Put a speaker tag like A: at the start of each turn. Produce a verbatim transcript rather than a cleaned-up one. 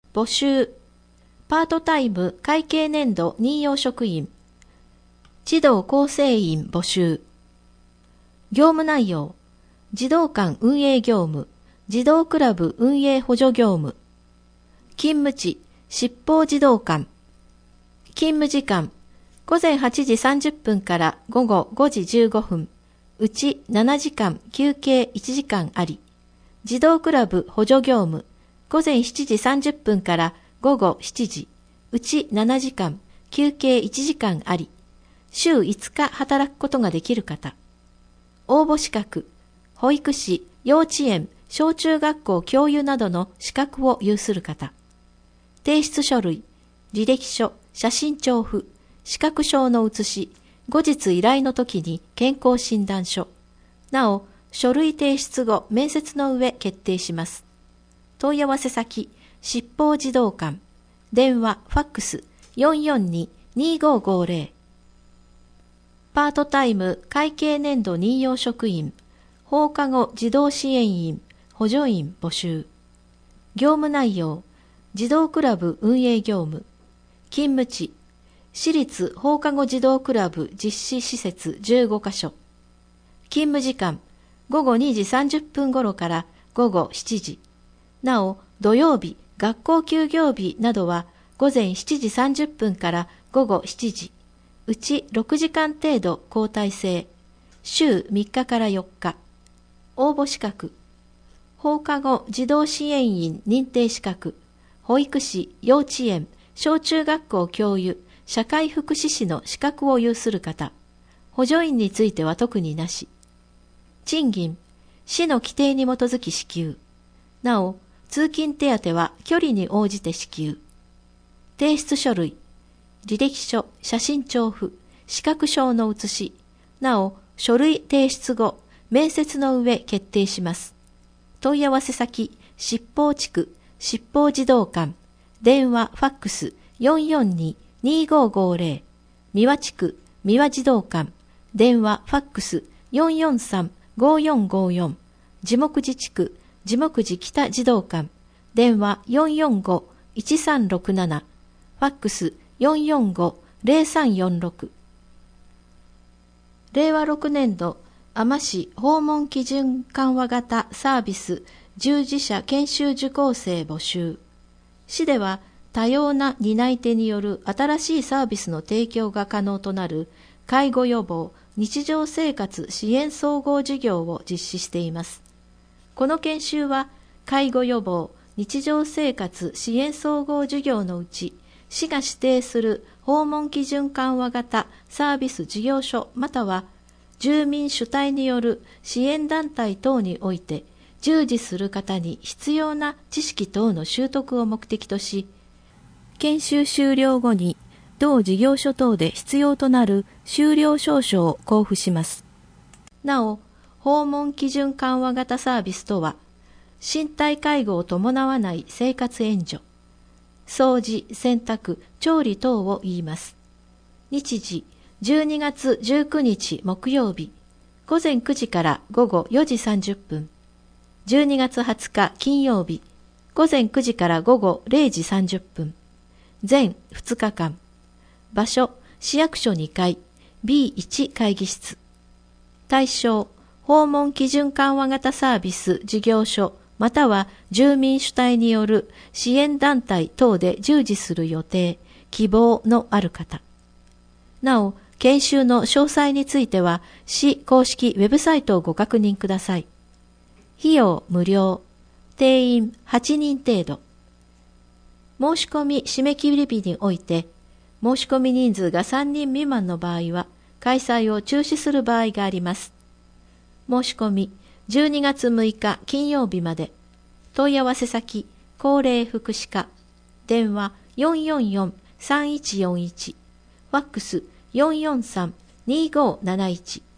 A: 募集。パートタイム会計年度任用職員。児童構成員募集。業務内容。児童館運営業務。児童クラブ運営補助業務。勤務地、七宝児童館。勤務時間、午前はちじさんじゅっぷんから午後ごじじゅうごふん。うちななじかん、休憩いちじかんあり。児童クラブ補助業務、午前しちじさんじゅっぷんから午後しちじ。うちななじかん、休憩いちじかんあり。週いつか働くことができる方。応募資格、保育士、幼稚園、小中学校教諭などの資格を有する方。提出書類、履歴書、写真調布、資格証の写し、後日依頼の時に健康診断書。なお、書類提出後、面接の上決定します。問い合わせ先、七宝児童館。電話、ファックス、よんよんに にごごゼロ。パートタイム会計年度任用職員、放課後児童支援員、補助員募集。業務内容、児童クラブ運営業務。勤務地、私立放課後児童クラブ実施施設じゅうごかしょ。勤務時間、ごごにじさんじゅっぷん頃からごごしちじ。なお、土曜日、学校休業日などはごぜんしちじさんじゅっぷんからごごしちじ。うちろくじかん程度交代制。週みっかからよっか。応募資格。放課後児童支援員認定資格。保育士、幼稚園、小中学校教諭、社会福祉士の資格を有する方。補助員については特になし。賃金。市の規定に基づき支給。なお、通勤手当は距離に応じて支給。提出書類。履歴書、写真調布、資格証の写し。なお、書類提出後、面接の上決定します。問い合わせ先、七宝地区、七宝児童館。電話、ファックス、よんよんに にごごゼロ。三輪地区、三輪児童館。電話、ファックス、よんよんさん ごよんごよん。地木寺地区、地木寺北児童館。電話、よんよんご いちさんろくなな。ファックス、よんよんご ゼロさんよんろく。れいわろくねん度、海士市訪問基準緩和型サービス従事者研修受講生募集。市では多様な担い手による新しいサービスの提供が可能となる介護予防日常生活支援総合事業を実施しています。この研修は介護予防日常生活支援総合事業のうち市が指定する訪問基準緩和型サービス事業所または住民主体による支援団体等において従事する方に必要な知識等の習得を目的とし、研修終了後に同事業所等で必要となる修了証書を交付します。なお、訪問基準緩和型サービスとは、身体介護を伴わない生活援助、掃除、洗濯、調理等を言います。日時、じゅうにがつじゅうくにち木曜日、ごぜんくじからごごよじさんじゅっぷん。じゅうにがつはつか金曜日、ごぜんくじからごごれいじさんじゅっぷん。全ふつかかん。場所、市役所にかい、ビーワン 会議室。対象、訪問基準緩和型サービス事業所または住民主体による支援団体等で従事する予定、希望のある方。なお、研修の詳細については、市公式ウェブサイトをご確認ください。費用無料。定員はちにん程度。申し込み締め切り日において、申し込み人数がさんにん未満の場合は、開催を中止する場合があります。申し込みじゅうにがつむいか金曜日まで。問い合わせ先、高齢福祉課。電話 よんよんよん さんいちよんいち。ファックスよんよんさん にごなないち。